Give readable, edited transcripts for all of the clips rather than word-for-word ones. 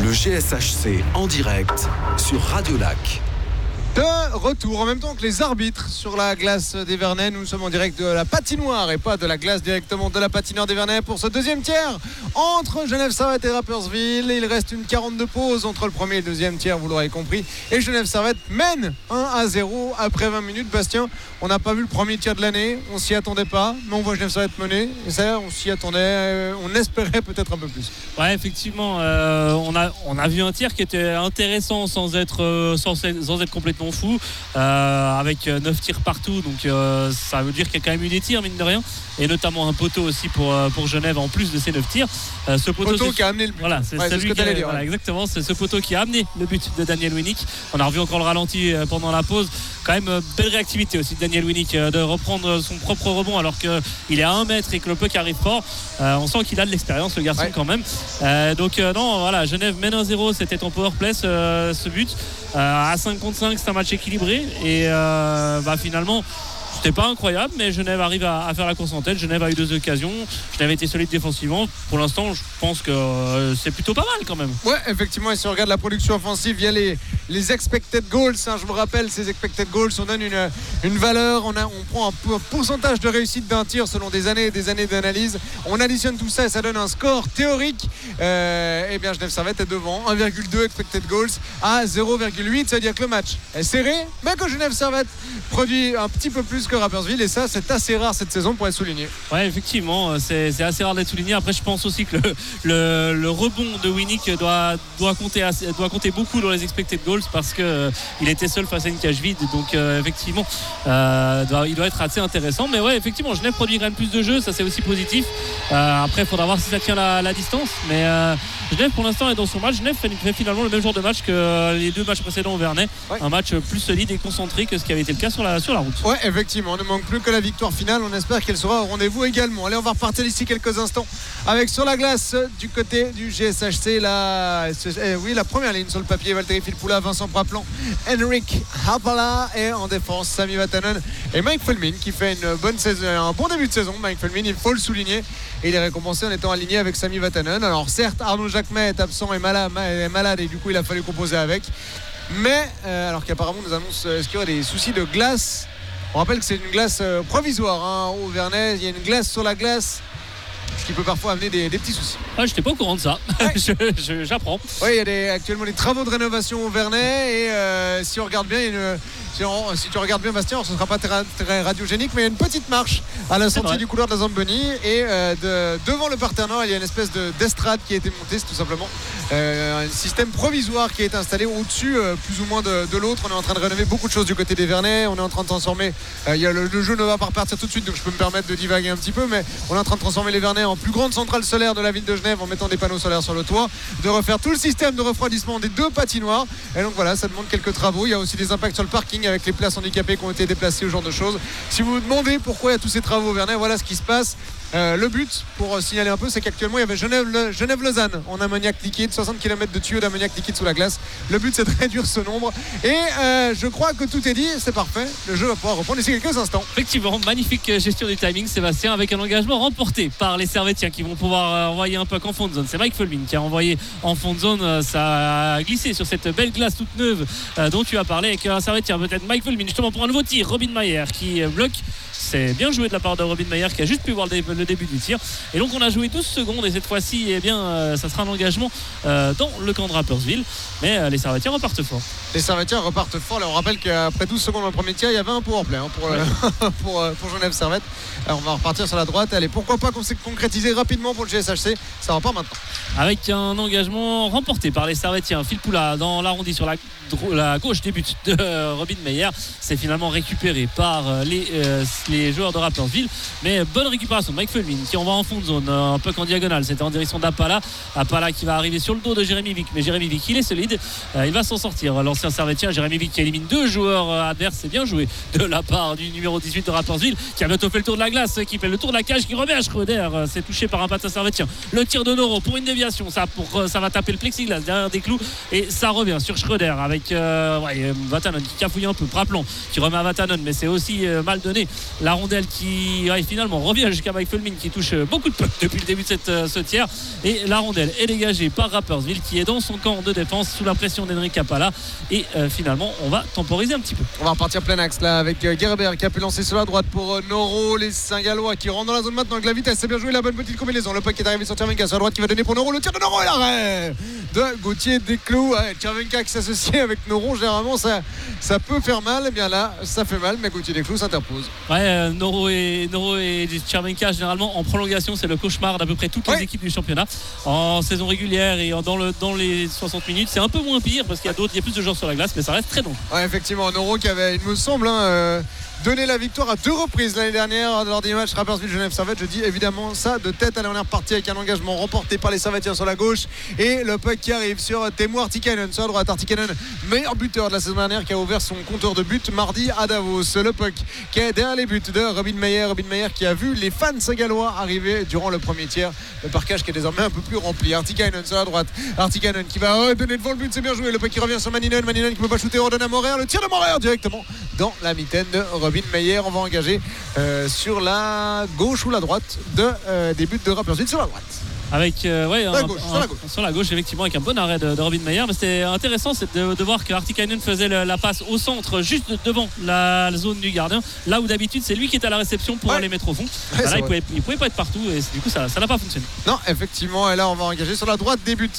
Le GSHC en direct sur Radio Lac. De retour en même temps que les arbitres sur la glace des Vernets. Nous sommes en direct de la patinoire et pas de la glace, directement de la patinoire des Vernets pour ce deuxième tiers entre Genève Servette et Rapperswil. Il reste une 42 pause entre le premier et le deuxième tiers, vous l'aurez compris, et Genève Servette mène 1-0 après 20 minutes. Bastien, on n'a pas vu le premier tir de l'année, on s'y attendait pas, mais on voit Genève Servette mener et ça, on s'y attendait, on espérait peut-être un peu plus. Ouais, effectivement, on a vu un tir qui était intéressant sans être complètement fou, avec 9 tirs partout, donc ça veut dire qu'il y a quand même eu des tirs mine de rien, et notamment un poteau aussi pour Genève en plus de ces 9 tirs. Ce poteau qui a amené le but. Voilà, c'est celui qui dire, voilà, exactement, c'est ce poteau qui a amené le but de Daniel Winnick. On a revu encore le ralenti pendant la pause. Quand même belle réactivité aussi de Daniel Winnick de reprendre son propre rebond alors qu'il est à 1 mètre et que le puck arrive fort. On sent qu'il a de l'expérience, le garçon, quand même. Non, voilà, Genève mène 1-0, c'était en powerplay ce but. À 5 contre 5, c'est un match équilibré et finalement c'était pas incroyable, mais Genève arrive à faire la course en tête. Genève a eu 2 occasions. Genève a été solide défensivement. Pour l'instant, je pense que c'est plutôt pas mal quand même. Ouais, effectivement. Et si on regarde la production offensive via les expected goals, je me rappelle, ces expected goals, on donne une valeur. On prend un pourcentage de réussite d'un tir selon des années et des années d'analyse. On additionne tout ça et ça donne un score théorique. Et bien, Genève Servette est devant. 1,2 expected goals à 0,8. Ça veut dire que le match est serré, mais que Genève Servette produit un petit peu plus que Rapperswil, et ça c'est assez rare cette saison pour être souligné. Ouais, effectivement, c'est assez rare d'être souligné. Après, je pense aussi que le rebond de Winnick doit compter beaucoup dans les expected goals parce que il était seul face à une cage vide, donc effectivement il doit être assez intéressant. Mais ouais, effectivement, Genève produit quand même plus de jeux, ça c'est aussi positif. Après, il faudra voir si ça tient la distance, mais Genève pour l'instant est dans son match. Genève fait finalement le même genre de match que les 2 matchs précédents au Vernet. Ouais. Un match plus solide et concentré que ce qui avait été le cas sur la route. Ouais, effectivement, on ne manque plus que la victoire finale. On espère qu'elle sera au rendez-vous également. Allez, on va repartir d'ici quelques instants avec sur la glace du côté du GSHC la première ligne sur le papier: Valtteri Filppula, Vincent Praplan, Henrik Haapala, et en défense Sami Vatanen et Mike Felmin qui fait une bonne saison, un bon début de saison. Mike Felmin, il faut le souligner, et il est récompensé en étant aligné avec Sami Vatanen. Alors certes, Arnaud Jacquemet est absent et malade, et du coup il a fallu composer avec, mais alors qu'apparemment nous annonce est-ce qu'il y aurait des soucis de glace. On rappelle que c'est une glace provisoire au Vernet. Il y a une glace sur la glace, ce qui peut parfois amener des petits soucis. Je n'étais pas au courant de ça. Ouais. J'apprends. Oui, il y a actuellement des travaux de rénovation au Vernet, et si on regarde bien, si tu regardes bien, Bastien, ce ne sera pas très radiogénique, mais il y a une petite marche à la sortie du couloir de la Zamboni, et devant le parterre nord, il y a une espèce d'estrade qui a été montée. C'est tout simplement un système provisoire qui est installé au-dessus plus ou moins de l'autre. On est en train de rénover beaucoup de choses du côté des Vernets. On est en train de transformer, le jeu ne va pas repartir tout de suite, donc je peux me permettre de divaguer un petit peu, mais on est en train de transformer les Vernets en plus grande centrale solaire de la ville de Genève en mettant des panneaux solaires sur le toit, de refaire tout le système de refroidissement des 2 patinoires, et donc voilà, ça demande quelques travaux. Il y a aussi des impacts sur le parking avec les places handicapées qui ont été déplacées, ce genre de choses. Si vous vous demandez pourquoi il y a tous ces travaux au Vernet, voilà ce qui se passe. Le but, pour signaler un peu, c'est qu'actuellement il y avait Genève-Lausanne en ammoniac liquide, 60 km de tuyaux d'ammoniac liquide sous la glace. Le but, c'est de réduire ce nombre, et je crois que tout est dit, c'est parfait. Le jeu va pouvoir reprendre d'ici quelques instants. Effectivement, magnifique gestion du timing, Sébastien, avec un engagement remporté par les Servettiens qui vont pouvoir envoyer un puck en fond de zone. C'est Mike Felmin qui a envoyé en fond de zone. Ça a glissé sur cette belle glace toute neuve dont tu as parlé, avec un Servettien, peut-être Mike Felmin, justement pour un nouveau tir. Robin Mayer qui bloque. C'est bien joué de la part de Robin Mayer qui a juste pu voir le début du tir. Et donc on a joué 12 secondes, et cette fois-ci, ça sera un engagement dans le camp de Rapperswil. Mais les Servettiens repartent fort. Les Servettiens repartent fort. Là, on rappelle qu'après 12 secondes dans le premier tir, il y avait un powerplay pour Genève Servette. Alors, on va repartir sur la droite. Allez, pourquoi pas qu'on s'est concrétisé rapidement pour le GSHC. Ça repart maintenant. Avec un engagement remporté par les Servettiens. Filppula dans l'arrondi sur la gauche des buts de Robin Mayer. C'est finalement récupéré par les joueurs de Rapperswil, mais bonne récupération de Mike Felmin qui envoie en fond de zone, un peu en diagonale. C'était en direction d'Haapala qui va arriver sur le dos de Jérémy Vick, mais Jérémy Vick, il est solide, il va s'en sortir, l'ancien Servettien. Jérémy Vick qui élimine 2 joueurs adverses. C'est bien joué de la part du numéro 18 de Rapperswil, qui a bientôt fait le tour de la glace, qui fait le tour de la cage, qui remet à Schröder. C'est touché par un patin Servettien. Le tir de Noro pour une déviation, ça va taper le plexiglas derrière des clous, et ça revient sur Schröder avec Vatanen qui cafouille un peu. Praplan qui remet à Vatanen, mais c'est aussi mal donné La rondelle qui finalement revient jusqu'à Mike Fulmin qui touche beaucoup de pucks depuis le début de ce tiers. Et la rondelle est dégagée par Rapperswil qui est dans son camp de défense sous la pression d'Henrik Kapala. Et finalement, on va temporiser un petit peu. On va repartir plein axe là avec Gerber qui a pu lancer sur la droite pour Noro. Les Saint-Gallois qui rentrent dans la zone maintenant avec la vitesse. C'est bien joué, la bonne petite combinaison. Le puck est arrivé sur Tchervenka sur la droite qui va donner pour Noro. Le tir de Noro et l'arrêt de Gauthier Desclous. Tchervenka qui s'associe avec Noro. Généralement, ça peut faire mal. Et bien là, ça fait mal, mais Gauthier Desclous s'interpose. Ouais, Noro et Tchervenka, généralement en prolongation, c'est le cauchemar d'à peu près toutes les équipes du championnat. En saison régulière et dans les 60 minutes, c'est un peu moins pire parce qu'il y a plus de joueurs sur la glace, mais ça reste très long. Ouais, effectivement, Noro qui avait, il me semble, donné la victoire à 2 reprises l'année dernière lors des matchs Rapperswil-Genève Servette. Je dis évidemment ça de tête. Allez, on est reparti avec un engagement remporté par les Servettiens sur la gauche et le puck qui arrive sur Teemu Artikainen sur la droite. Artikainen, meilleur buteur de la saison dernière, qui a ouvert son compteur de buts mardi à Davos. Le puck qui est derrière les buts de Robin Meyer qui a vu les fans gallois arriver durant le premier tiers. Le parquage qui est désormais un peu plus rempli. Artikainen sur la droite. Artikainen qui va donner devant le but, c'est bien joué. Le puck qui revient sur Maninen qui ne peut pas shooter, redonne à Morer. Le tir de Morer directement dans la mitaine de Robin Meyer. On va engager sur la gauche ou la droite des buts de Rapperswil sur la droite. Avec sur la gauche effectivement, avec un bon arrêt de Robin Meyer. Mais c'était intéressant de voir que Artikainen faisait la passe au centre juste devant la zone du gardien, là où d'habitude c'est lui qui est à la réception pour aller mettre au fond. Là il pouvait pas être partout et du coup ça n'a pas fonctionné. Non, effectivement. Et là on va engager sur la droite des buts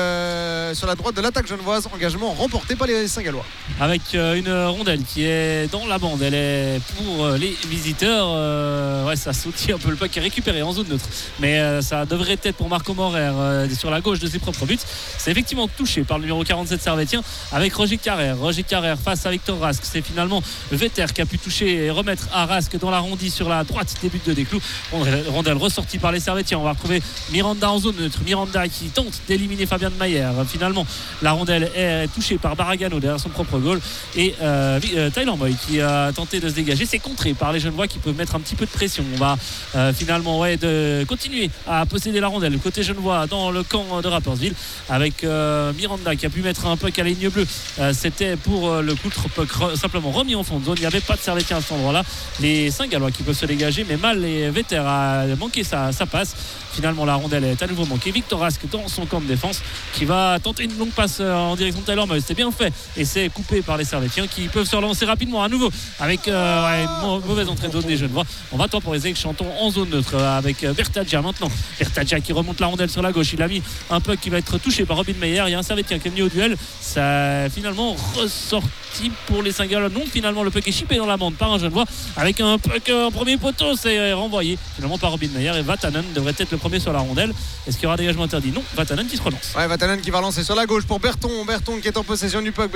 sur la droite de l'attaque genevoise. Engagement remporté par les Saint-Gallois avec une rondelle qui est dans la bande. Elle est pour les visiteurs. Ça sautille un peu, le puck est récupéré en zone neutre, mais ça devrait être pour Marco Morer sur la gauche de ses propres buts. C'est effectivement touché par le numéro 47 servettien avec Roger Carrère face à Victor Rask. C'est finalement Vetter qui a pu toucher et remettre à Rask dans l'arrondi sur la droite des buts de Desclous. Rondelle ressortie par les servettiens. On va retrouver Miranda en zone neutre. Miranda qui tente d'éliminer Fabien de Mayer. Finalement la rondelle est touchée par Baragano derrière son propre goal et Tyler Moy qui a tenté de se dégager. C'est contré par les Genevois qui peuvent mettre un petit peu de pression. On va finalement de continuer à posséder la rondelle côté genevois dans le camp de Rapperswil avec Miranda qui a pu mettre un puck à la ligne bleue. C'était pour le contre-puck simplement remis en fond de zone. Il n'y avait pas de servettien à cet endroit-là. Les Saint-Gallois qui peuvent se dégager, mais mal les Vetter a manqué sa passe. Finalement la rondelle est à nouveau manquée. Victor Rask dans son camp de défense qui va tenter une longue passe en direction de Tyler Moy. C'était bien fait et c'est coupé par les servettiens qui peuvent se relancer rapidement à nouveau avec une mauvaise entrée de zone des Genevois. On va temporiser avec Chanton en zone neutre avec Bertadja maintenant. Bertadja qui remonte la rondelle sur la gauche. Il a mis un puck qui va être touché par Robin Meyer. Il y a un servettien qui est venu au duel. Ça a finalement ressorti pour les Saint-Gallois. Non, finalement le puck est chippé dans la bande par un Genevois avec un puck en premier poteau. C'est renvoyé finalement par Robin Meyer et Vatanen devrait être le premier sur la rondelle. Est-ce qu'il y aura dégagement interdit? Non, Vatanen qui se relance. Vatanen qui va lancer sur la gauche pour Berton qui est en possession du puck.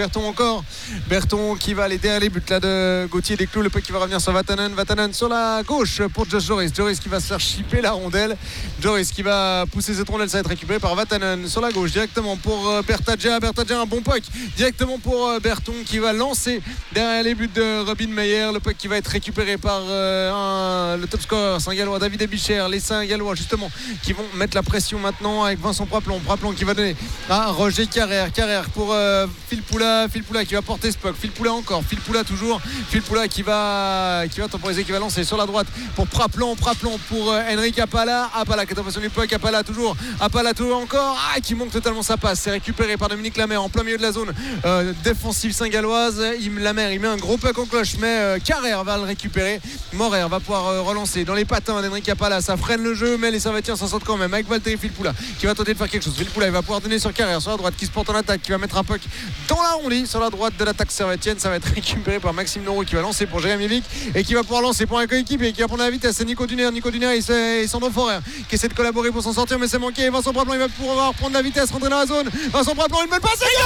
Berton qui va aller derrière les buts là de Gauthier Desclous. Le puck qui va revenir sur Vatanen sur la gauche pour Josh Joris qui va se faire chipper la rondelle. Joris qui va pousser cette rondelle, ça va être récupéré par Vatanen sur la gauche directement pour Bertadja, un bon puck directement pour Berton qui va lancer derrière les buts de Robin Meyer. Le puck qui va être récupéré par le top scorer Saint-Gallois David Ebicher. Les Saint-Gallois justement qui vont mettre la pression maintenant avec Vincent Praplon qui va donner à Roger Carrère pour Phil Poula qui va porter ce puck. Phil Poula toujours. Phil Poula qui va temporiser, qui va lancer sur la droite pour Praplon pour Henrik Apala qui est en possession du puck. Apala toujours encore qui manque totalement sa passe. C'est récupéré par Dominique Lamer en plein milieu de la zone défensive saint-galloise. Lamer il met un gros puck en cloche, mais Carrère va le récupérer. Morer va pouvoir relancer dans les patins d'Henrik Apala. Ça freine le jeu, mais les Servettiens s'en sortent quand même avec Valtteri Filppula qui va tenter de faire quelque chose. Filppula il va pouvoir donner sur Carrère sur la droite qui se porte en attaque, qui va mettre un puck dans la rondelle sur la droite de l'attaque servettienne. Ça va être récupéré par Maxime Noro qui va lancer pour Jérémy Vic et qui va pouvoir lancer pour un coéquipier qui va prendre la vitesse. C'est Nico Duner et Sandro Forer qui essaie de collaborer pour s'en sortir, mais c'est manqué. Vincent Praplon il va pouvoir prendre la vitesse, rentrer dans la zone. Vincent Praplon une bonne passe et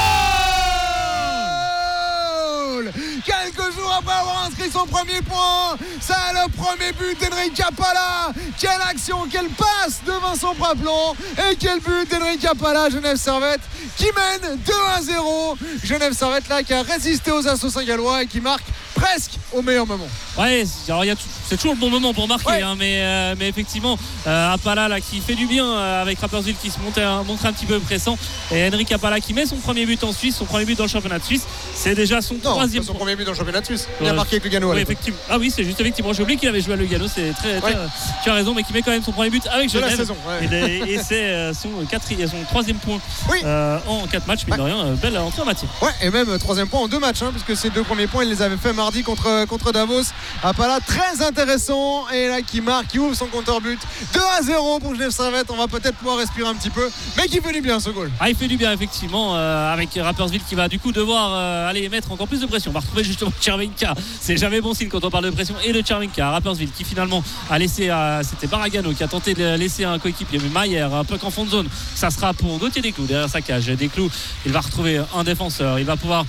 goal! Quelques jours après avoir inscrit son premier point, ça a le premier but d'Henrik Kapala. Quelle action, quelle passe de Vincent Praplon et quel but d'Henrik Kapala. Genève Servette qui mène 2-0. Genève Servette là qui a résisté aux assauts saint-gallois et qui marque presque au meilleur moment. Ouais, alors c'est toujours le bon moment pour marquer, ouais. Mais effectivement, Apala là, qui fait du bien avec Rapperswil qui se montre un petit peu pressant, et Henrik Apala qui met son premier but en Suisse, son premier but dans le championnat de Suisse. C'est déjà son troisième. Son premier but dans le championnat de Suisse. Il a marqué avec Lugano. Oui, effectivement. Ah oui, c'est juste effectivement. J'ai oublié qu'il avait joué à Lugano. C'est très. Tu as raison, mais qui met quand même son premier but avec Genève. De la saison. Ouais. Et c'est son troisième point en 4 matchs. Mais de rien, belle entrée en matière. Ouais, et même troisième point en 2 matchs, puisque ces 2 premiers points, il les avait fait mardi contre Davos. Apala, très intéressant. Et là, qui marque, qui ouvre son compteur but. 2-0 pour Genève Servette. On va peut-être pouvoir respirer un petit peu. Mais qui fait du bien ce goal. Ah, il fait du bien, effectivement, avec Rapperswil qui va du coup devoir aller mettre encore plus de pression. On va retrouver justement Chervenka. C'est jamais bon signe quand on parle de pression. Et de Chervenka, Rapperswil qui finalement a laissé, c'était Baragano qui a tenté de laisser un coéquipier, mais Mayer, un peu qu'en fond de zone. Ça sera pour Gauthier Desclous derrière sa cage. Desclous, il va retrouver un défenseur. Il va pouvoir.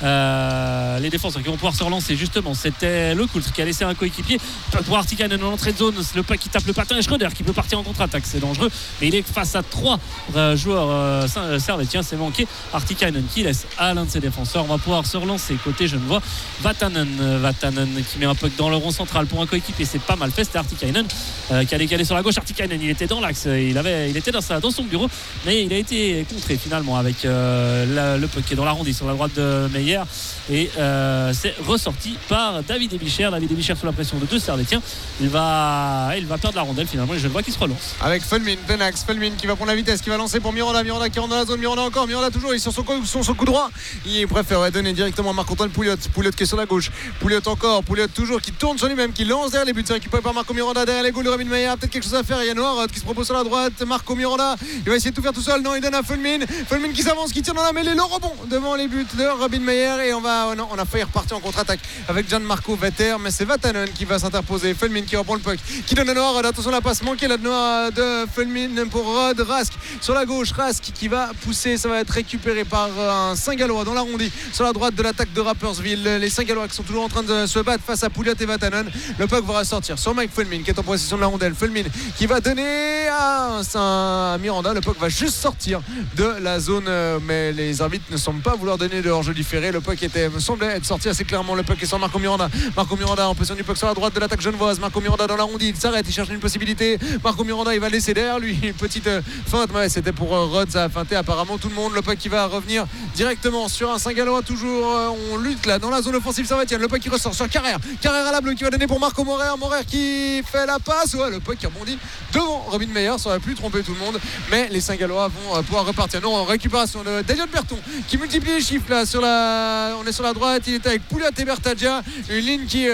Les défenseurs qui vont pouvoir se relancer, justement, c'était Le Coultre qui a laissé un coéquipier pour Artikainen dans l'entrée de zone. Le puck qui tape le patin et Schröder qui peut partir en contre-attaque, c'est dangereux, mais il est face à 3 joueurs servétiens. C'est manqué. Artikainen qui laisse à l'un de ses défenseurs. On va pouvoir se relancer côté Genevois. Vatanen qui met un puck dans le rond central pour un coéquipier, c'est pas mal fait. C'était Artikainen qui a décalé sur la gauche. Artikainen, il était dans l'axe, il était dans son bureau, mais il a été contré finalement avec le puck qui est dans l'arrondi sur la droite de Meyer. Et c'est ressorti par David Ebicher sous la pression de 2 Servétiens. Il va perdre la rondelle finalement, et je le vois qui se relance avec Fulmin qui va prendre la vitesse, qui va lancer pour Miranda qui rentre dans la zone. Miranda toujours, il est sur son coup droit. Il préfère donner directement à Marc-Antoine Pouliot qui est sur la gauche. Pouliot toujours qui tourne sur lui-même, qui lance derrière les buts. C'est récupéré par Marco Miranda derrière les goals de Robin Meyer. Peut-être quelque chose à faire. Il y a Noir qui se propose sur la droite. Marco Miranda, il va essayer de tout faire tout seul. Non, il donne à Fulmin qui s'avance, qui tire dans la mêlée, le rebond devant les buts de Robin Meyer. Et on a failli repartir en contre-attaque avec Gianmarco Vetter, mais c'est Vatanen qui va s'interposer. Fulmin qui reprend le puck, qui donne à Noir. Attention, la passe manquée là de Fulmin pour Rod Rask sur la gauche. Rask qui va pousser, ça va être récupéré par un Saint-Gallois dans l'arrondi sur la droite de l'attaque de Rapperswil. Les Saint-Gallois qui sont toujours en train de se battre face à Pouliot et Vatanen. Le puck va ressortir sur Mike Fulmin qui est en possession de la rondelle. Fulmin qui va donner à Miranda. Le puck va juste sortir de la zone, mais les arbitres ne semblent pas vouloir donner de hors-jeu différé. Le puck me semblait être sorti assez clairement. Le puck est sur Marco Miranda en possession du puck sur la droite de l'attaque genevoise. Marco Miranda dans l'arrondi, il s'arrête, il cherche une possibilité. Marco Miranda, il va laisser derrière lui une petite feinte. Ouais, c'était pour Rod, ça a feinté apparemment tout le monde. Le puck qui va revenir directement sur un Saint-Gallois. Toujours on lutte là dans la zone offensive Servétienne. Le puck qui ressort sur Carrère à la bleue qui va donner pour Marco Morer qui fait la passe. Ouais, le puck qui rebondit devant Robin Meyer. Ça aurait pu tromper tout le monde, mais les Saint-Gallois vont pouvoir repartir. Non, en récupération de Daniel Berton qui multiplie les chiffres là on est sur la droite. Il est avec Pouliot et Bertagia, une ligne qui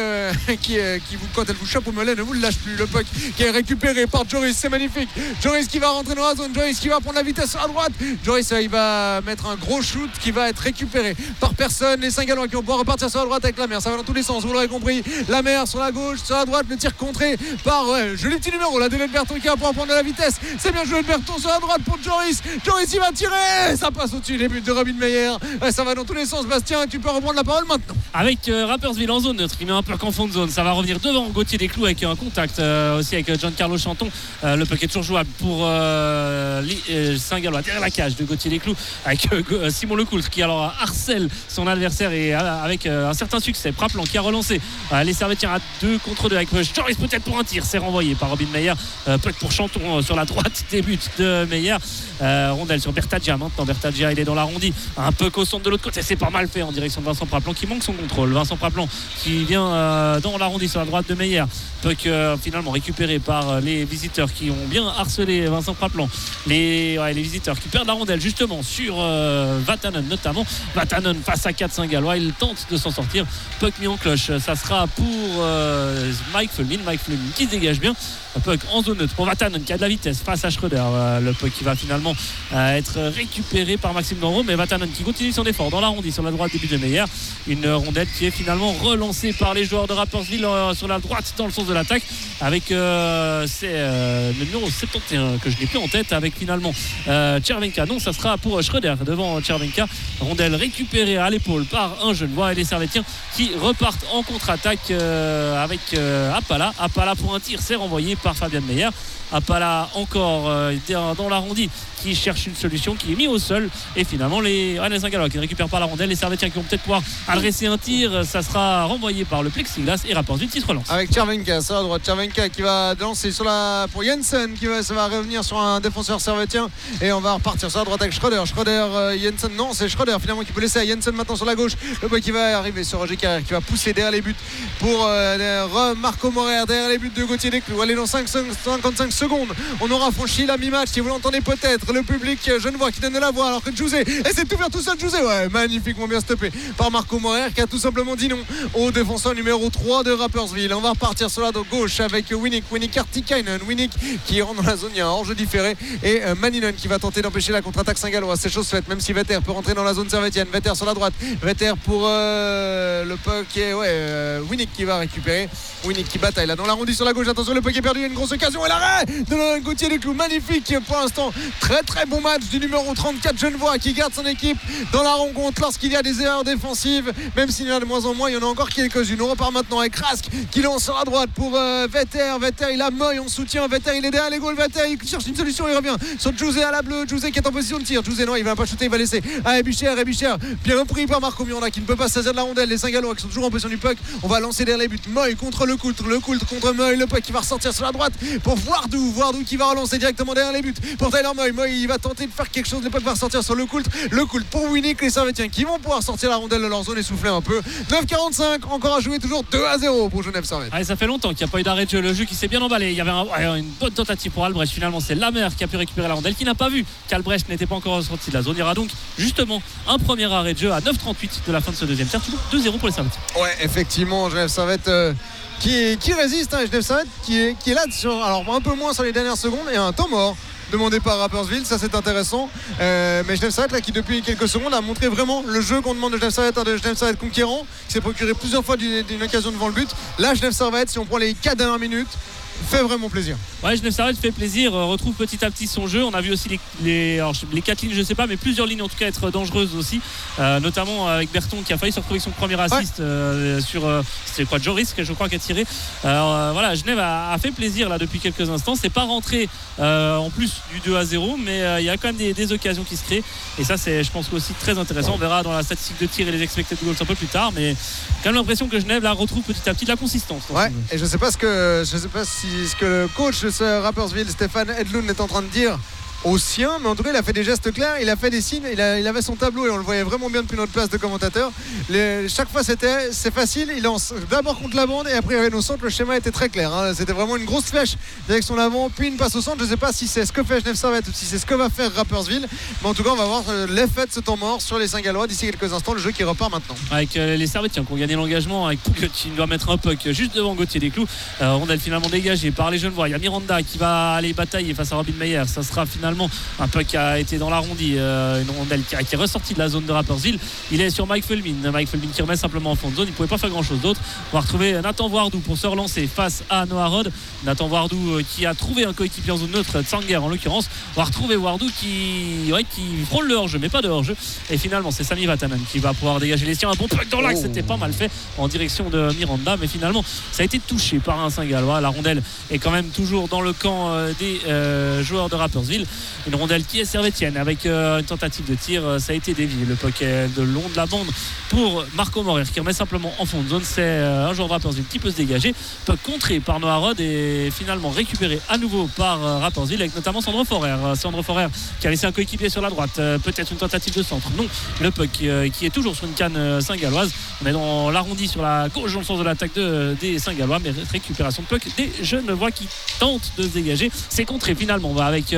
vous, quand elle vous chope au mollet, ne vous le lâche plus. Le puck qui est récupéré par Joris, c'est magnifique. Joris qui va rentrer dans la zone, Joris qui va prendre la vitesse sur la droite. Joris il va mettre un gros shoot qui va être récupéré par personne. Les Saint-Gallois qui vont pouvoir repartir sur la droite avec la mer, ça va dans tous les sens, vous l'aurez compris. La mer sur la gauche, sur la droite, le tir contré par joli petit numéro là, Daniel Berton qui va pouvoir prendre de la vitesse. C'est bien joué de Berton sur la droite pour Joris. Joris il va tirer, ça passe au-dessus des buts de Robin Meyer. Ça va dans tous les sens. Bastien, tu peux reprendre la parole maintenant. Avec Rapperswil en zone neutre, il met un puck en fond de zone, ça va revenir devant Gauthier Desclous avec un contact aussi avec Giancarlo Chanton. Le puck est toujours jouable pour Saint-Gallois derrière la cage de Gauthier Desclous avec Simon Lecoultre qui alors harcèle son adversaire et avec un certain succès. Praplan qui a relancé les Servétiens à 2 contre 2 avec Joris peut-être pour un tir, c'est renvoyé par Robin Meyer. Puck pour Chanton sur la droite des buts de Meyer. Rondelle sur Bertagia maintenant. Bertagia il est dans l'arrondi, un peu au centre de l'autre côté, c'est pas mal fait en direction de Vincent Praplan qui manque son contrôle. Vincent Praplan qui vient dans l'arrondi sur la droite de Meyer. Puck finalement récupéré par les visiteurs qui ont bien harcelé Vincent Praplan. Les visiteurs qui perdent la rondelle justement sur Vatanen notamment. Vatanen face à 4 Saint-Gallois, il tente de s'en sortir. Puck mis en cloche, ça sera pour Mike Fulmin qui se dégage bien. Un puck en zone neutre pour Vatanen qui a de la vitesse face à Schröder. Le puck qui va finalement être récupéré par Maxime Danro, mais Vatanen qui continue son effort dans l'arrondi sur la droite des buts de Meyer. Une rondelle qui est finalement relancée par les joueurs de Rapperswil sur la droite dans le sens de l'attaque avec le numéro 71 que je n'ai plus en tête, avec finalement Chervenka. Non, ça sera pour Schröder devant Chervenka. Rondelle récupérée à l'épaule par un Genevois et les Servétiens qui repartent en contre-attaque avec Apala pour un tir, c'est renvoyé par Fabien Meyer. Apala encore dans l'arrondi qui cherche une solution, qui est mis au sol, et finalement les Saint-Gallois qui ne récupèrent pas la rondelle. Les Servétiens qui vont peut-être pouvoir adresser un tir, ça sera renvoyé par le plexiglas et Rapperswil qui se relance. Avec Cervenka sur la droite, Cervenka qui va lancer pour Jensen ça va revenir sur un défenseur servetien et on va repartir sur la droite avec Schroeder, Jensen, non c'est Schroeder finalement qui peut laisser à Jensen maintenant sur la gauche, le boy qui va arriver sur Roger Carrère qui va pousser derrière les buts pour Marco Morer derrière les buts de Gauthier Desclous. Allez, dans 55 secondes on aura franchi la mi-match, si vous l'entendez peut-être, le public genevois qui donne de la voix alors que José essaie de tout faire tout seul. José, ouais, magnifiquement bien stoppé par Marco Morer qui a tout simplement dit non au défenseur numéro 3 de Rapperswil. On va repartir sur la gauche avec Winnick Kartikainen, Winnick qui rentre dans la zone, il y a un hors-jeu différé et Maninen qui va tenter d'empêcher la contre-attaque saint-galloise. C'est chose faite, même si Vetter peut rentrer dans la zone servétienne. Vetter sur la droite, Vetter pour le puck et Winnick qui va récupérer, Winnick qui bataille là dans l'arrondi sur la gauche. Attention, le puck est perdu, il y a une grosse occasion et l'arrêt de Gauthier Desclous, magnifique pour l'instant, très très bon match du numéro 34 genevois qui garde son équipe dans la rencontre lorsqu'il y a des erreurs défensives, même s'il y en a de moins en moins, il y en a encore quelques-unes. On repart maintenant avec Rask qui lance sur la droite pour Vetter, il a Moy en soutien, Vetter il est derrière les goals, Vetter il cherche une solution, il revient sur José à la bleue, José qui est en position de tir, José non il va pas shooter, il va laisser à Ebicher, bien repris par Marco Miranda qui ne peut pas se saisir de la rondelle, les Saint-Gallois qui sont toujours en position du puck. On va lancer derrière les buts, Moy contre le Coultre contre Moy, le puck qui va ressortir sur la droite pour Wardou qui va relancer directement derrière les buts pour Tyler Moy, il va tenter de faire quelque chose, le puck va ressortir sur le Coultre pour Winnick, les Servétiens qui vont pouvoir sortir la rondelle de leur zone et souffler un peu. 9:45 encore à jouer, toujours 2-0 pour Genève Servette. Ça fait longtemps qu'il n'y a pas eu d'arrêt de jeu, le jeu qui s'est bien emballé, il y avait une bonne tentative pour Albrecht, finalement c'est Lamer qui a pu récupérer la rondelle, qui n'a pas vu qu'Albrecht n'était pas encore sorti de la zone. Il y aura donc justement un premier arrêt de jeu à 9:38 de la fin de ce deuxième tiers, toujours 2-0 pour les Servettes. Ouais, effectivement, Genève Servette qui résiste, Genève Servette qui est là alors un peu moins sur les dernières secondes et un temps mort demandé par Rapperswil, ça c'est intéressant, mais Genève Servette là qui depuis quelques secondes a montré vraiment le jeu qu'on demande de Genève Servette, de Genève Servette conquérant, qui s'est procuré plusieurs fois d'une occasion devant le but. Là Genève Servette, si on prend les 4 dernières minutes, fait vraiment plaisir. Ouais, Genève Servette fait plaisir, retrouve petit à petit son jeu. On a vu aussi les 4 lignes, je sais pas, mais plusieurs lignes en tout cas être dangereuses aussi, notamment avec Berton qui a failli se retrouver son premier assist sur c'était quoi, Joris que je crois qui a tiré. Voilà, Genève a fait plaisir là depuis quelques instants. C'est pas rentré en plus du 2-0, mais il y a quand même des occasions qui se créent et ça c'est, je pense, aussi très intéressant. On verra dans la statistique de tir et les expected goals un peu plus tard, mais quand même l'impression que Genève là retrouve petit à petit de la consistance. Ouais, et je sais pas si ce que le coach de ce Rapperswil, Stéphane Edlund, est en train de dire au sien, mais en tout cas il a fait des gestes clairs, il a fait des signes, il avait son tableau et on le voyait vraiment bien depuis notre place de commentateur. Chaque fois c'est facile, il lance d'abord contre la bande et après il avait nos centres, le schéma était très clair, c'était vraiment une grosse flèche direction l'avant puis une passe au centre. Je ne sais pas si c'est ce que fait Genève Servette ou si c'est ce que va faire Rapperswil, mais en tout cas on va voir l'effet de ce temps mort sur les Saint-Gallois d'ici quelques instants, le jeu qui repart maintenant avec les Servétiens qui ont gagné l'engagement, avec Pouquet qui doit mettre un puck juste devant Gauthier Desclous, rondelle finalement dégagée par les Genevois. Il y a Miranda qui va aller batailler face à Robin Meyer, ça sera finalement un puck qui a été dans l'arrondi, une rondelle qui est ressortie de la zone de Rapperswil. Il est sur Mike Fulmin qui remet simplement en fond de zone, il ne pouvait pas faire grand chose d'autre. On va retrouver Nathan Wardou pour se relancer face à Noah Rod. Nathan Wardou qui a trouvé un coéquipier en zone neutre, Tsanger en l'occurrence. On va retrouver Wardou qui frôle le hors-jeu mais pas de hors-jeu, et finalement c'est Sami Vatanen qui va pouvoir dégager les siens. Un bon puck dans l'axe, c'était pas mal fait en direction de Miranda, mais finalement ça a été touché par un Saint-Gallois. La rondelle est quand même toujours dans le camp des joueurs de Rapperswil. Une rondelle qui est servétienne avec une tentative de tir, ça a été dévié. Le puck est de long de la bande pour Marco Morer qui remet simplement en fond de zone. C'est un joueur de Rapperswil qui peut se dégager, puck contré par Noah Rod et finalement récupéré à nouveau par Rapperswil avec notamment Sandro Forer qui a laissé un coéquipier sur la droite, peut-être une tentative de centre, non, le puck qui est toujours sur une canne saint-galloise. On est dans l'arrondi sur la gauche dans le sens de l'attaque des Saint-Gallois, mais récupération de puck des Genevois qui tentent de se dégager. C'est contré finalement, on va avec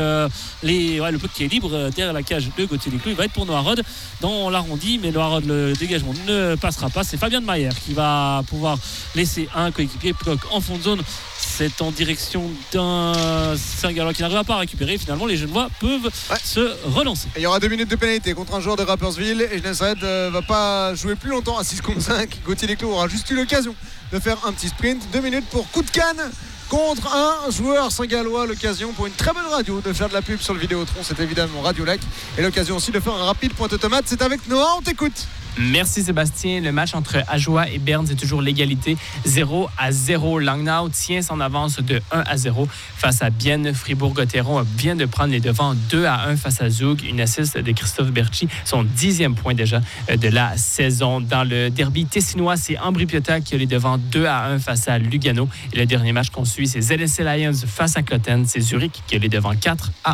le puck qui est libre derrière la cage de Gauthier Desclous. Il va être pour Noah Rod dans l'arrondi, mais Noah Rod, le dégagement ne passera pas. C'est Fabien de Mayer qui va pouvoir laisser un coéquipier puck en fond de zone. C'est en direction d'un Saint-Gallois qui n'arrive pas à récupérer. Finalement les Genevois peuvent se relancer. Et il y aura 2 minutes de pénalité contre un joueur de Rapperswil et Genève Servette va pas jouer plus longtemps à 6 contre 5. Gauthier Desclous aura juste eu l'occasion de faire un petit sprint. 2 minutes pour coup de canne contre un joueur Saint-Gallois. L'occasion pour une très bonne radio de faire de la pub sur le Vidéotron, c'est évidemment Radio Lac, et l'occasion aussi de faire un rapide point automate. C'est avec Noah, on t'écoute. Merci Sébastien. Le match entre Ajoie et Berne, c'est toujours l'égalité 0-0. Langnau tient son avance de 1-0 face à Bienne. Fribourg-Gotteron vient de prendre les devants 2-1 face à Zug. Une assist de Christophe Berchi, son 10e point déjà de la saison. Dans le derby tessinois, c'est Ambri Piotta qui a les devants 2-1 face à Lugano. Et le dernier match qu'on suit, c'est ZSC Lions face à Cloten. C'est Zurich qui a les devants 4-1.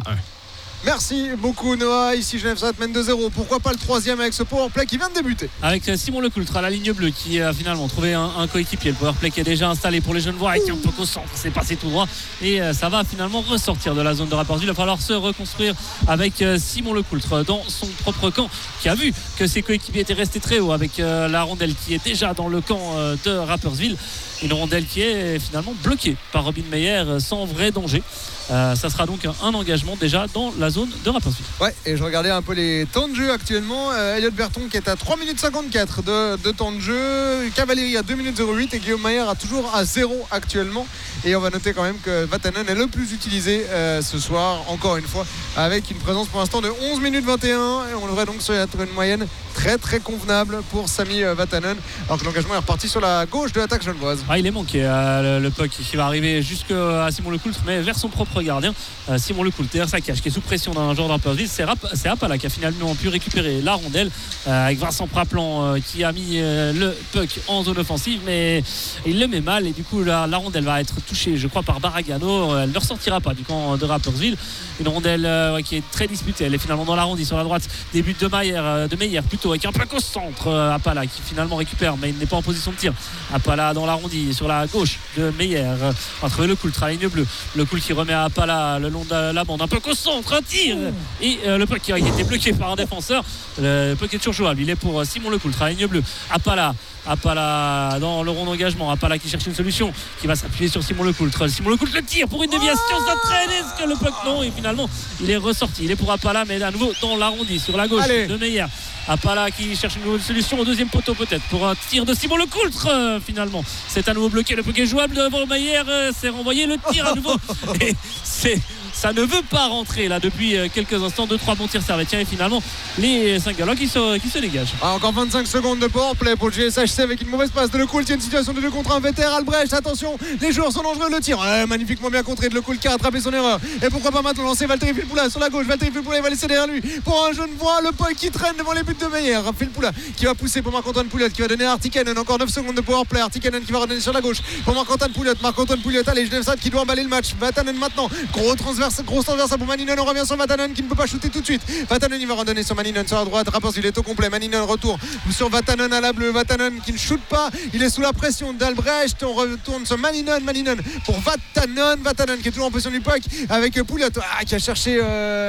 Merci beaucoup Noah. Ici Genève Servette mène 2-0. Pourquoi pas le troisième avec ce powerplay qui vient de débuter. Avec Simon Lecoultre à la ligne bleue qui a finalement trouvé un coéquipier. Le powerplay qui est déjà installé pour les Genevois avec un peu au centre. C'est passé tout droit et ça va finalement ressortir de la zone de Rapperswil. Il va falloir se reconstruire avec Simon Lecoultre dans son propre camp qui a vu que ses coéquipiers étaient restés très haut avec la rondelle qui est déjà dans le camp de Rapperswil. Une rondelle qui est finalement bloquée par Robin Meyer sans vrai danger. Ça sera donc un engagement déjà dans la zone de Rapperswil. Ouais, et je regardais un peu les temps de jeu actuellement. Elliot Berton qui est à 3 minutes 54 de temps de jeu. Cavalieri à 2 minutes 08 et Guillaume Maillard toujours à 0 actuellement. Et on va noter quand même que Vatanen est le plus utilisé ce soir, encore une fois, avec une présence pour l'instant de 11 minutes 21. Et on devrait donc être une moyenne très très convenable pour Sami Vatanen. Alors que l'engagement est reparti sur la gauche de l'attaque genevoise. Ah, il est manqué le puck qui va arriver jusqu'à Simon Lecoultre, mais vers son propre gardien. Simon Lecoultre, derrière sa cage, qui est sous pression d'un joueur d'Rapperswil. C'est Appala qui a finalement pu récupérer la rondelle avec Vincent Praplan qui a mis le puck en zone offensive, mais il le met mal et du coup la rondelle va être touchée, je crois, par Baragano. Elle ne ressortira pas du camp de Rapperswil. Une rondelle qui est très disputée. Elle est finalement dans l'arrondi sur la droite. Début de Meyer plutôt avec un puck au centre. Appala qui finalement récupère, mais il n'est pas en position de tir. Appala dans l'arrondi sur la gauche de Meyer. On va trouver Lecoultre à la ligne bleue. Lecoultre qui remet à Appala le long de la bande. Un puck au centre, un tir et le puck qui a été bloqué par un défenseur. Le puck est toujours jouable. Il est pour Simon Lecoultre à la ligne bleue. Appala dans le rond d'engagement. Appala qui cherche une solution, qui va s'appuyer sur Simon Lecoultre. Simon Lecoultre le tire pour une déviation. Ça traîne. Est-ce que le puck non? Et finalement il est ressorti. Il est pour Appala, mais à nouveau dans l'arrondi sur la gauche de Meyer. Appala qui cherche une nouvelle solution au deuxième poteau peut-être pour un tir de Simon Lecoultre. Finalement c'est à nouveau bloqué. Le puck est jouable devant Meyer. C'est renvoyé. Le tir à nouveau. Et ça ne veut pas rentrer là depuis quelques instants. 2-3 bons tirs servétiens et finalement les 5 galons qui se dégagent. Encore 25 secondes de powerplay pour le GSHC avec une mauvaise passe de Lecoultre. Il y a une situation de 2 contre 1. Vetter, Albrecht, attention, les joueurs sont dangereux. Le tir magnifiquement bien contré de Lecoultre qui a rattrapé son erreur. Et pourquoi pas maintenant lancer Valtteri Filppula sur la gauche. Valtteri Filppula, il va laisser derrière lui pour un Genevois. Le puck qui traîne devant les buts de Meyer. Filppula qui va pousser pour Marc-Antoine Pouliot qui va donner à Artikainen. Encore 9 secondes de powerplay. Artikainen qui va redonner sur la gauche pour Marc-Antoine Pouliot. Marc-Antoine Pouliot, allez, Genève Servette qui doit emballer le match. Vatanen maintenant, grosse transverse pour Maninen. On revient sur Vatanen qui ne peut pas shooter tout de suite. Vatanen il va redonner sur Maninen sur la droite. Rapperswil est au complet. Maninen retour sur Vatanen à la bleue. Vatanen qui ne shoot pas. Il est sous la pression d'Albrecht. On retourne sur Maninen pour Vatanen qui est toujours en position du puck avec Pouliot qui a cherché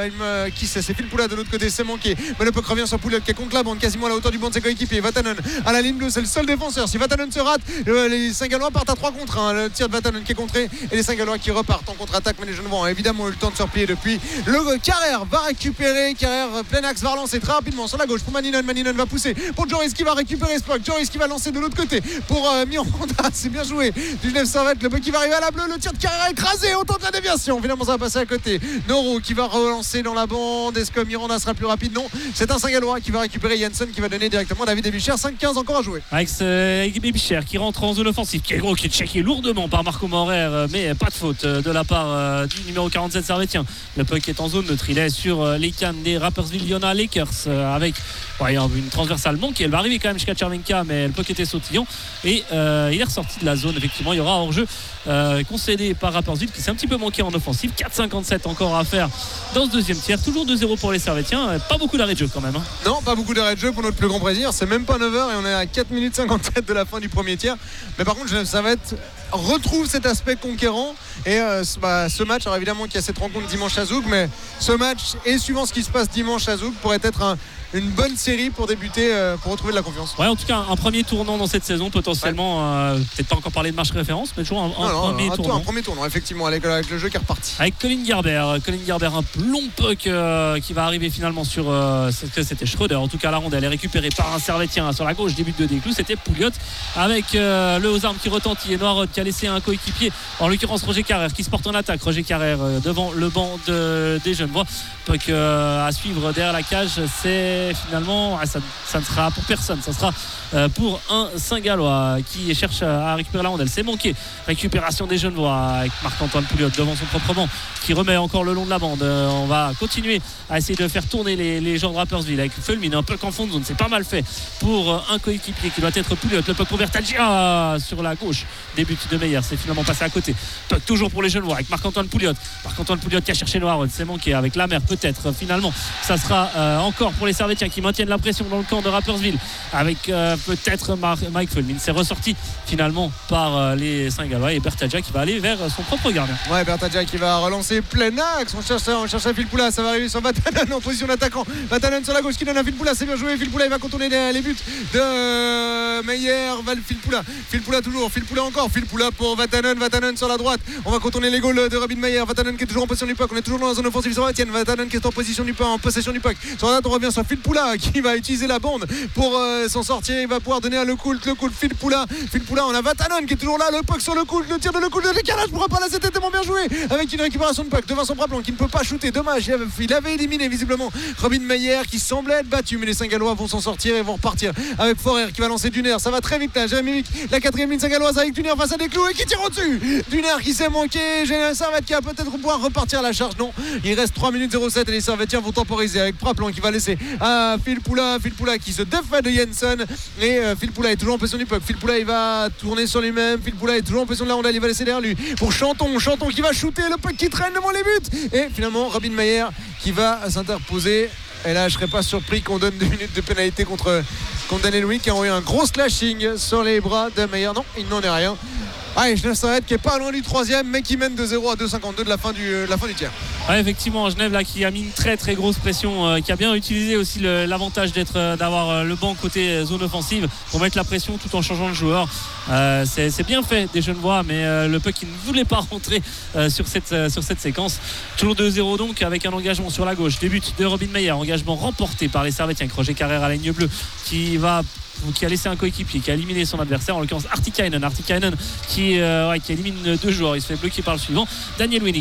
c'est Filppula de l'autre côté. C'est manqué. Mais le puck revient sur Pouliot qui est contre la bande, quasiment à la hauteur du banc de ses coéquipiers. Vatanen à la ligne bleue, c'est le seul défenseur. Si Vatanen se rate, les Saint-Gallois partent à 3 contre 1. Le tir de Vatanen qui est contré et les Saint-Gallois qui repartent en contre-attaque. Mais les Genevois ont évidemment eu le temps de se replier depuis. Le Carrère va récupérer. Carrère plein axe va relancer très rapidement sur la gauche pour Maninen. Maninen va pousser pour Joris qui va récupérer ce puck. Joris qui va lancer de l'autre côté pour Miranda. C'est bien joué du Genève Servette. Le puck qui va arriver à la bleue. Le tir de Carrère écrasé. Autant de la déviation. Finalement ça va passer à côté. Noro qui va relancer dans la bande. Est-ce que Miranda sera plus rapide? Non. C'est un Saint-Gallois qui va récupérer. Jensen qui va donner directement à David Ebicher. 5-15 encore à jouer. Avec Ebicher qui rentre en zone offensive, qui est checké lourdement par Marco Maurer, mais pas de faute de la part du numéro 47 servétien. Le puck est en zone neutre. Il est sur les cannes des Rapperswil Jona Lakers avec une transversale manquée. Elle va arriver quand même jusqu'à Chervenka, mais le puck était sautillant et il est ressorti de la zone. Effectivement, il y aura hors-jeu concédé par Rapperswil qui s'est un petit peu manqué en offensive. 4,57 encore à faire dans ce deuxième tiers. Toujours 2-0 pour les servétiens. Pas beaucoup d'arrêt de jeu quand même. Non, pas beaucoup d'arrêt de jeu pour notre plus grand plaisir. C'est même pas 9h et on est à 4 minutes 57 de la fin du premier tiers. Mais par contre, Genève Servette retrouve cet aspect conquérant. Et ce match, alors évidemment qu'il y a cette rencontre dimanche à Zoug, mais ce match et suivant ce qui se passe dimanche à Zoug pourrait être une bonne série pour débuter, pour retrouver de la confiance. Ouais, en tout cas un premier tournant dans cette saison potentiellement. Peut-être pas encore parler de match référence, mais toujours un premier tournant effectivement avec le jeu qui est reparti. Avec Colin Gerber, un long puck qui va arriver finalement sur c'était Schröder. En tout cas la rondelle est récupérée par un servétien sur la gauche. Début de Desclous, c'était Pouliot avec le aux armes qui retentit et Noirot qui a laissé un coéquipier, en l'occurrence Roger Carrère qui se porte en attaque. Roger Carrère devant le banc des Genevois. Puck à suivre derrière la cage, c'est et finalement ça ne sera pour personne, ça sera pour un Saint-Gallois qui cherche à récupérer la rondelle. C'est manqué, récupération des Genevois avec Marc-Antoine Pouliot devant son propre banc qui remet encore le long de la bande. On va continuer à essayer de faire tourner les gens de Rapperswil avec Fulmin, un puck en fond de zone, c'est pas mal fait pour un coéquipier qui doit être Pouliot. Le puck pour Bertaggia sur la gauche, début de Meyer, c'est finalement passé à côté. Puck toujours pour les Genevois avec Marc-Antoine Pouliot qui a cherché Noirod, c'est manqué avec la mer peut-être. Finalement ça sera encore pour les Servétiens qui maintiennent la pression dans le camp de Rapperswil avec peut-être Mike Fulmin. C'est ressorti finalement par les Saint-Gallois et Bertaggia qui va aller vers son propre gardien. Ouais, Bertaggia qui va relancer plein axe. On cherche à Filppula, ça va arriver sur Vatanen en position d'attaquant. Vatanen sur la gauche qui donne à Filppula, c'est bien joué. Filppula il va contourner les buts de Meyer. Filppula toujours, Filppula encore, Filppula pour Vatanen sur la droite. On va contourner les goals de Robin Meyer. Vatanen qui est toujours en possession du puck, on est toujours dans la zone offensive sur Etienne. Vatanen qui est en possession du puck, en possession du puck. Sur la droite on revient sur Filppula qui va utiliser la bande pour s'en sortir. Il va pouvoir donner à Lecoult, Filppula, on a Vatanen qui est toujours là, le puck sur Lecoult, le tir de Lecoult, le décalage pourra pas là, c'était tellement bien joué avec une récupération de puck de Vincent Praplan qui ne peut pas shooter, dommage, il avait éliminé visiblement Robin Meyer qui semblait être battu, mais les Saint-Gallois vont s'en sortir et vont repartir avec Forer qui va lancer Duner, ça va très vite là, Jérémy Vic, la 4e ligne Saint-Galloise avec Duner face à des clous et qui tire au-dessus, Duner qui s'est manqué, Général Servette qui va peut-être pouvoir repartir à la charge, non, il reste 3 minutes 07 et les Servetiens vont temporiser avec Praplan qui va laisser à Filppula qui se défait de Jensen et Filppula est toujours en possession du puck, Filppula il va tourner sur lui-même, Filppula est toujours en possession de la rondelle, il va laisser derrière lui pour Chanton qui va shooter, le puck qui traîne devant les buts et finalement Robin Meyer qui va s'interposer et là je serais pas surpris qu'on donne 2 minutes de pénalité contre Daniel Wick qui a envoyé un gros slashing sur les bras de Meyer. Non, il n'en est rien. Genève Servette qui est pas loin du 3e mais qui mène de 0 à 2,52 de la fin du tiers. Ouais, effectivement, Genève là qui a mis une très très grosse pression, qui a bien utilisé aussi l'avantage d'avoir le banc côté zone offensive pour mettre la pression tout en changeant de joueur. C'est bien fait des Genevois, mais le puck qui ne voulait pas rentrer sur cette séquence. Toujours 2-0 donc avec un engagement sur la gauche. Début de Robin Meyer, engagement remporté par les Servétiens avec Roger Carrère à la ligne bleue qui a laissé un coéquipier, qui a éliminé son adversaire, en l'occurrence Artikainen qui élimine 2 joueurs, il se fait bloquer par le suivant. Daniel Winnick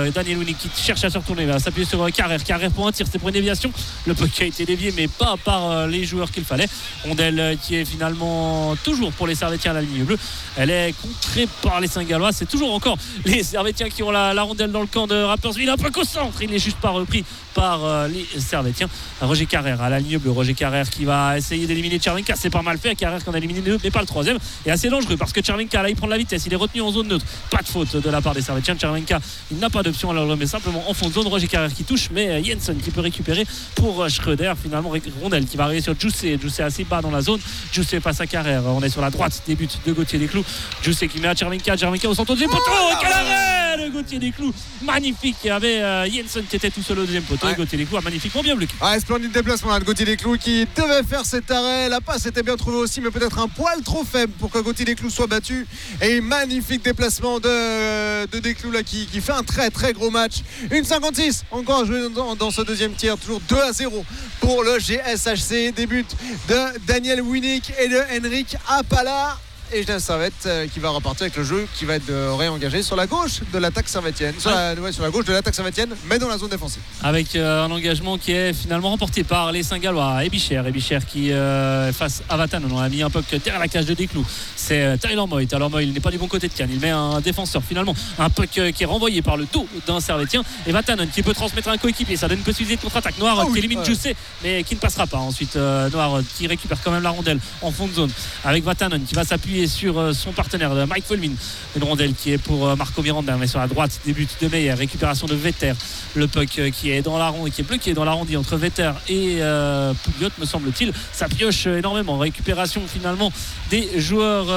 qui cherche à se retourner, il va s'appuyer sur Carrère pour un tir, c'est pour une déviation, le puck a été dévié mais pas par les joueurs qu'il fallait. Rondelle qui est finalement toujours pour les Servétiens à la ligne bleue, elle est contrée par les Saint-Gallois, c'est toujours encore les Servétiens qui ont la rondelle dans le camp de Rapperswil, un puck au centre, il n'est juste pas repris par les Servétiens. Roger Carrère à la ligne bleue, Roger Carrère qui va essayer d'éliminer Tchervinka, c'est pas mal fait, Carrère qui en a éliminé 2 mais pas le 3e, et assez dangereux parce que Tchervinka là il prend de la vitesse, il est retenu en zone neutre, pas de faute de la part des Servétiens. Tchervinka il n'a pas d'option, alors le remet simplement en fond de zone. Roger Carrère qui touche mais Jensen qui peut récupérer pour Schröder, finalement rondelle qui va arriver sur Jussé assez bas dans la zone, Jussé passe à Carrère, on est sur la droite, début de Gauthier Desclous, Jussé qui met à Tchervinka au centre du deuxième poteau, quel arrêt de Gauthier Desclous, magnifique, il y avait Jensen qui était tout seul au deuxième poteau, et Gauthier Desclous a magnifiquement bien bloqué. Splendide déplacement de Gauthier Desclous qui devait faire cet arrêt, la passe était bien trouvée aussi mais peut-être un poil trop faible pour que Gauthier Desclous soit battu, et magnifique déplacement de Desclous là qui fait un très très gros match. 1,56 encore joué dans ce deuxième tiers, toujours 2-0 pour le GSHC, début de Daniel Winnick et de Henrik Apala. Et Genève Servette qui va repartir avec le jeu qui va être réengagé sur la gauche de l'attaque servétienne, sur la gauche de l'attaque servétienne mais dans la zone défensive avec un engagement qui est finalement remporté par les Saint-Gallois. Ebicher qui face à Vatanen, on a mis un puck derrière la cage de Desclous, c'est Tyler Moy, il n'est pas du bon côté de Cannes, il met un défenseur, finalement un puck qui est renvoyé par le dos d'un Servétien et Vatanen qui peut transmettre un coéquipier, ça donne une possibilité de contre-attaque. Noirod qui élimine Jussé mais qui ne passera pas ensuite. Noirod qui récupère quand même la rondelle en fond de zone avec Vatanen qui va s'appuyer sur son partenaire Mike Fulmin, une rondelle qui est pour Marco Miranda mais sur la droite, début de Meyer, récupération de Vetter, le puck qui est dans la ronde, qui est bloqué dans l'arrondi entre Vetter et Pouliot me semble-t-il, ça pioche énormément, récupération finalement des joueurs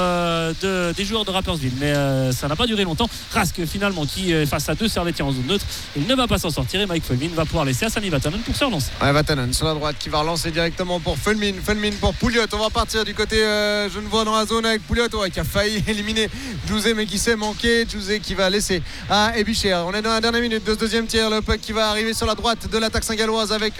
de Rapperswil mais ça n'a pas duré longtemps. Rask finalement qui est face à 2 Servétiens en zone neutre, il ne va pas s'en sortir et Mike Fulmin va pouvoir laisser à Sami Vatanen pour se relancer. Vatanen sur la droite qui va relancer directement pour Fulmin pour Pouliot, on va partir du côté genevois dans la zone avec Pouliot qui a failli éliminer José mais qui s'est manqué, José qui va laisser à Ebicher. On est dans la dernière minute de ce deuxième tiers, le puck qui va arriver sur la droite de l'attaque saint-galloise avec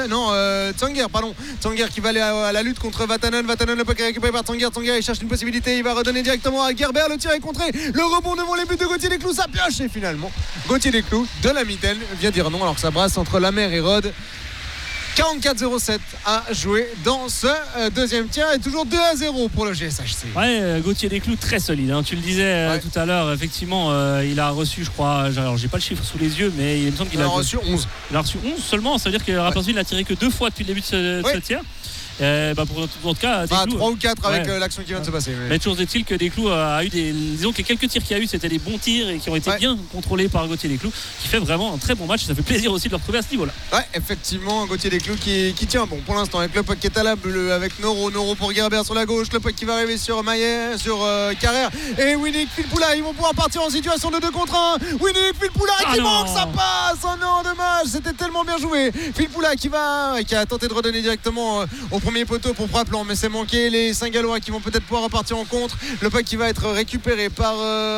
Tsanger qui va aller à la lutte contre Vatanen, le puck est récupéré par Tsanger, il cherche une possibilité, il va redonner directement à Gerber, le tir est contré, le rebond devant les buts de Gauthier Desclous, ça pioche et finalement Gauthier Desclous de la mitaine vient dire non alors que ça brasse entre la mer et Rod. 44-07 à jouer dans ce deuxième tiers et toujours 2-0 pour le GSHC. Ouais, Gauthier Desclous très solide, hein. Tu le disais tout à l'heure, effectivement, il a reçu, je crois, alors j'ai pas le chiffre sous les yeux, mais il me semble qu'il a reçu 11. Il a reçu 11 seulement, ça veut dire que Rapperswil n'a tiré que 2 fois depuis le début de ce tiers. Pour en tout cas, Desclous, 3 ou 4 avec l'action qui vient de se passer. Mais toujours est-il que Desclous a eu disons que les quelques tirs qu'il y a eu, c'était des bons tirs et qui ont été bien contrôlés par Gauthier Desclous, qui fait vraiment un très bon match. Ça fait plaisir aussi de le retrouver à ce niveau-là. Ouais, effectivement, Gauthier Desclous qui tient bon pour l'instant avec le puck qui est à la bleue, avec Noro pour Gerber sur la gauche, le puck qui va arriver sur Maillet, sur Carrère et Winnick Filpoula. Ils vont pouvoir partir en situation de 2 contre 1. Winnick Filpoula qui manque sa passe. Oh non, dommage, c'était tellement bien joué. Filpoula qui a tenté de redonner directement au premier poteau pour Praplan, mais c'est manqué. Les Saint-Gallois qui vont peut-être pouvoir repartir en contre. Le puck qui va être récupéré par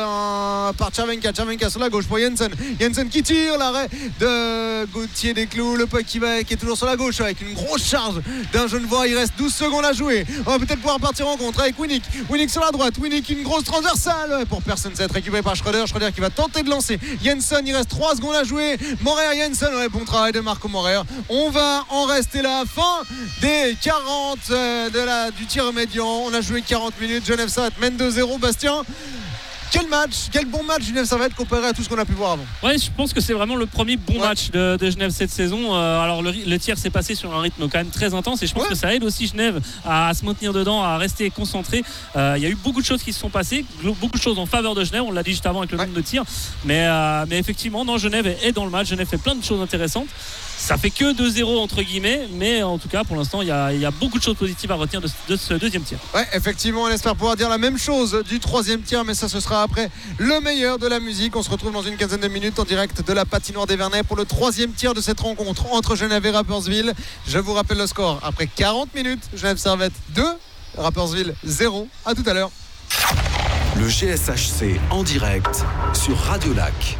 Chervenka sur la gauche pour Jensen qui tire l'arrêt de Gauthier Desclous. Le puck qui est toujours sur la gauche avec une grosse charge d'un Genevois. Il reste 12 secondes à jouer. On va peut-être pouvoir partir en contre avec Winnick sur la droite. Winnick, une grosse transversale pour personne. Ça va être récupéré par Schröder qui va tenter de lancer Jensen. Il reste 3 secondes à jouer. Morer Jensen, bon travail de Marco Morer. On va en rester là. Fin des 40 du tir médian. On a joué 40 minutes. Genève Servette mène 2-0. Bastien, quel bon match Genève Servette comparé à tout ce qu'on a pu voir avant. Ouais, je pense que c'est vraiment le premier bon match de Genève cette saison. Alors le tiers s'est passé sur un rythme quand même très intense et je pense que ça aide aussi Genève à se maintenir dedans, à rester concentré. Il y a eu beaucoup de choses qui se sont passées, beaucoup de choses en faveur de Genève. On l'a dit juste avant avec le nombre de tirs, mais effectivement, non, Genève est dans le match. Genève fait plein de choses intéressantes. Ça fait que 2-0 entre guillemets, mais en tout cas pour l'instant il y a beaucoup de choses positives à retenir de ce deuxième tiers. Ouais, effectivement, on espère pouvoir dire la même chose du troisième tiers, mais ça ce sera après le meilleur de la musique. On se retrouve dans une quinzaine de minutes en direct de la patinoire des Vernets pour le troisième tiers de cette rencontre entre Genève et Rapperswil. Je vous rappelle le score après 40 minutes. Genève Servette 2, Rapperswil 0. À tout à l'heure. Le GSHC en direct sur Radio Lac.